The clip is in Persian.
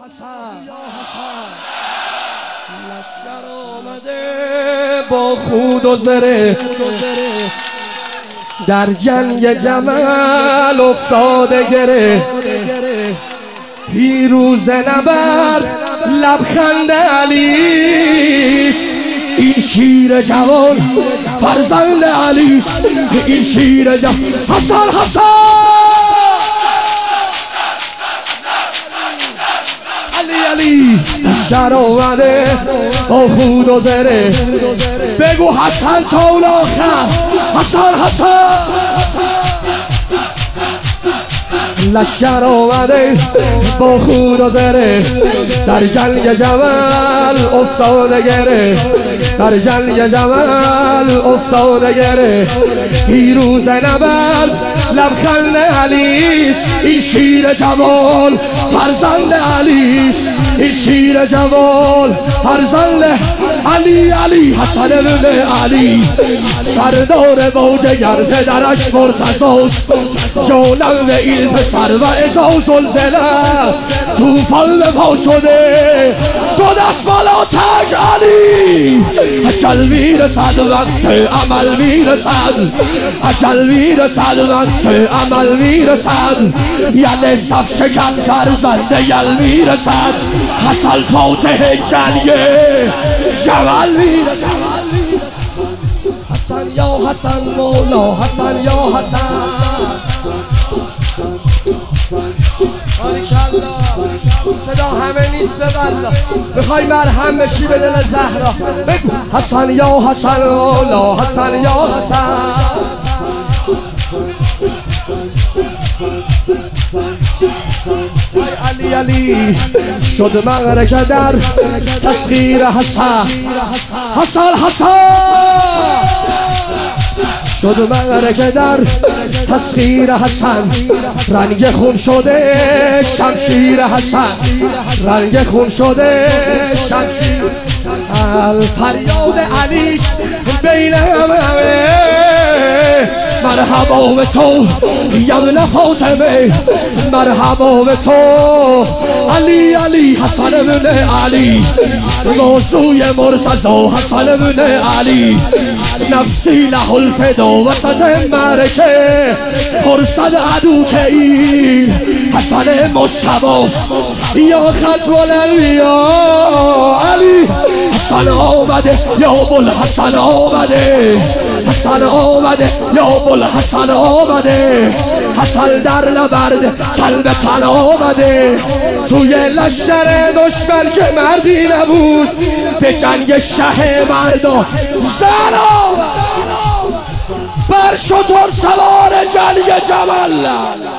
لشکر آمده با خود و زره، در جنگ جمل افتاده گره. پیروز نبرد لبخند علیست، این شیر جوان فرزند علیست. این شیر جوان حسن علی لشکر آمده با خود و زره. بگو حسن تا اون آخر. حسن لشکر آمده با خود و زره، در جنگ جمل افتاده گره. در جنگ جمل افتاده گره. پیروز نبرد لبخند علیست، این شیر جوان فرزند علیست. این شیر جوان فرزند علی. حسن ابن علی سردار باجگر، پدرش مرتضاست. جانم و این پسر و ازا زلزله توفان پا شده. دو دست بالا تاج علی. اجل میرسد وقت عمل میرسد. اجل میرسد وقت عمل میرسد. یل صف شکن فرزند یل میرسد. حسن فاتح جنگ جمل میرسد. حسن یا حسن مولا، حسن یا حسن. صدا همه نیست ببرد، میخوای مرهم بشی به دل زهرا. حسن یا حسن مولا، حسن یا حسن. علی شد معرکه در تسخیر حسن. شد معرکه در تسخیر حسن. رنگ خون شده شمشیر حسن. رنگ خون شده شمشیر. فریاد علیش بین همه. مرحبا به تو یبن فاطمه، مرحبا به تو علی. حسن ابن علی موضوع مرتضی. حسن ابن علی نفسی له الفدا. وسط معرکه پرسد عدو که این حسن مجتباست یا ختم الانبیا. علی حسن آمده یا بوالحسن آمده. حسن آمده یا بوالحسن آمده. حسن در نبرد تن به تن آمده. توی لشکر دشمن که مردی نبود، به جنگ شه مردان زن آمد. بر شتر سوار جنگ جمل.